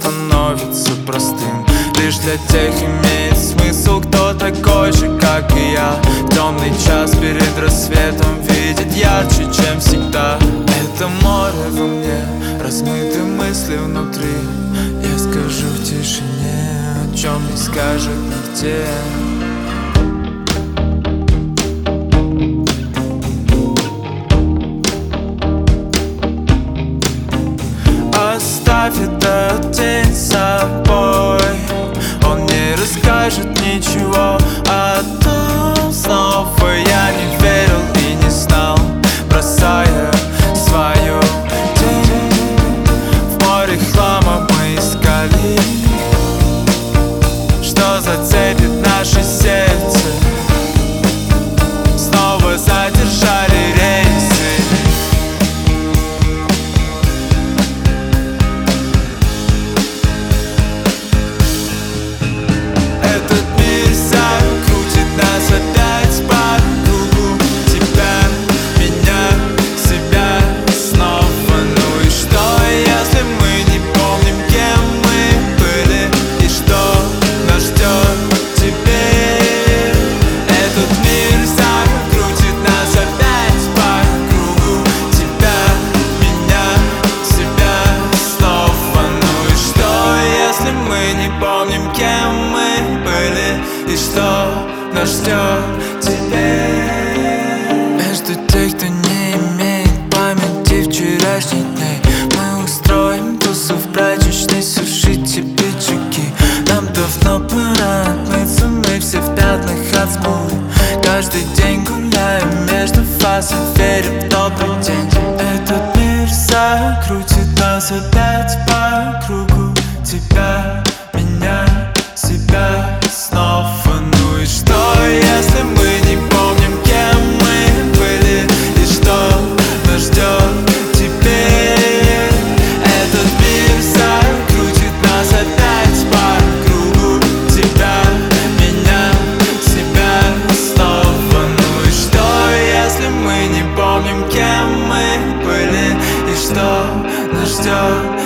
становится простым. Лишь для тех имеет смысл, кто такой же, как и я. В темный час перед рассветом видит ярче, чем всегда. Это море во мне, размыты мысли внутри. Я скажу в тишине, о чем не скажет нигде. Оставь этот день с собой. Он не расскажет ничего о том. Снова я не верил и не знал, бросая свою тень. В море хлама мы искали, что зацепит наше сердце. Снова задержали рейсы. Кем мы были и что нас ждет теперь. Между тех, кто не имеет памяти вчерашних дней, мы устроим тусу в прачечной, сушите пиджаки. Нам давно пора отмыться, мы все в пятнах от смолы. Каждый день гуляем между фазами, верим в добрый день. Этот мир закрутит нас опять по кругу. Тебя, меня, себя снова. Ну и что, если мы не помним, кем мы были и что нас ждет теперь? Этот мир закрутит нас опять по кругу. Тебя, меня, себя снова. Ну и что, если мы не помним, кем мы были и что нас ждет